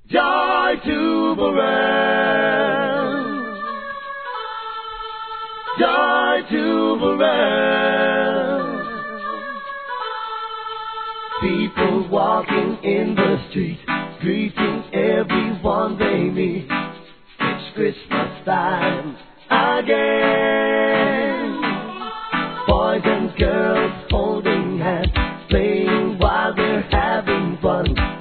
Joy jubilant, joy jubilant. People walking in the street, greeting everyone they meet. It's Christmas time again. Boys and girls holding hands, playing while they're having fun.